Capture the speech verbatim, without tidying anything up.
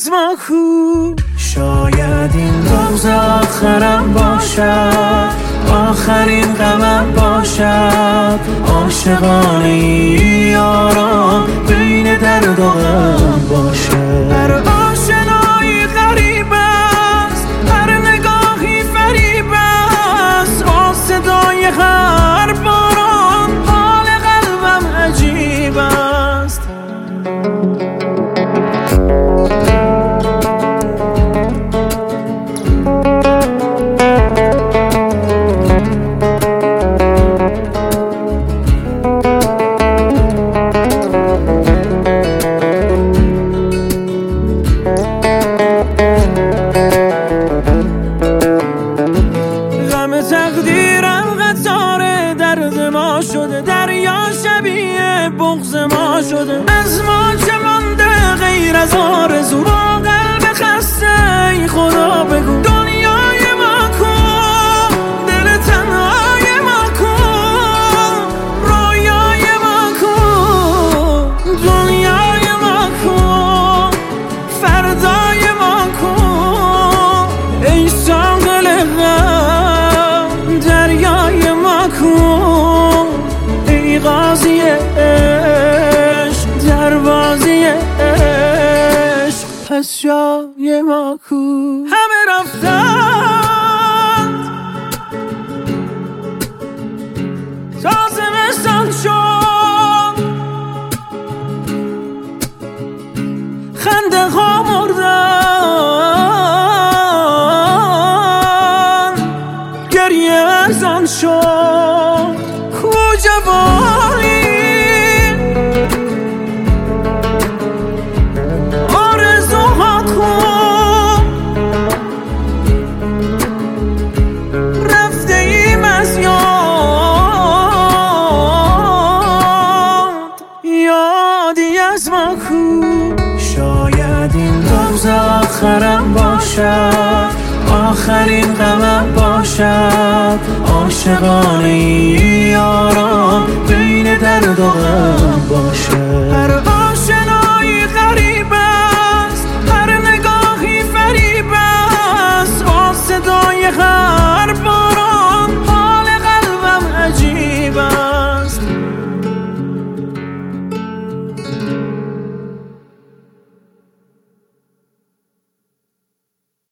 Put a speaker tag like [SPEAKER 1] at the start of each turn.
[SPEAKER 1] از ما کو. شاید این روز آخرم باشد، آخرین غمم باشد. عاشقانه یاران بین درد و غم باشد. هر آشنایی غریب است، هر نگاهی فریب است. با صدای هر باران حال قلبم عجیب است. تقدیرم قطار درد ما شده، دریا شبیه بغض ما شده. از ما چه مانده غیر از آرزو، با قلب خسته ای خدا بگو. دنیای ما کو، دل تنهای ما کو. رویای ما کو، دنیای ما کو. فردای ما کو. ای ساقل دریای ما کو. ای قاضی عشق، دروازی عشق، پس جای ما کو. همه رفتند تا زمستان شد، خنده ها مردن، گریه ازان شد. کو جوانی آرزوها کو، رفته ایم از یاد، یادی از ما کو. شاید این روز آخرم باشد، آخرین غمم باشد. عاشقانه یاران بین درد و غم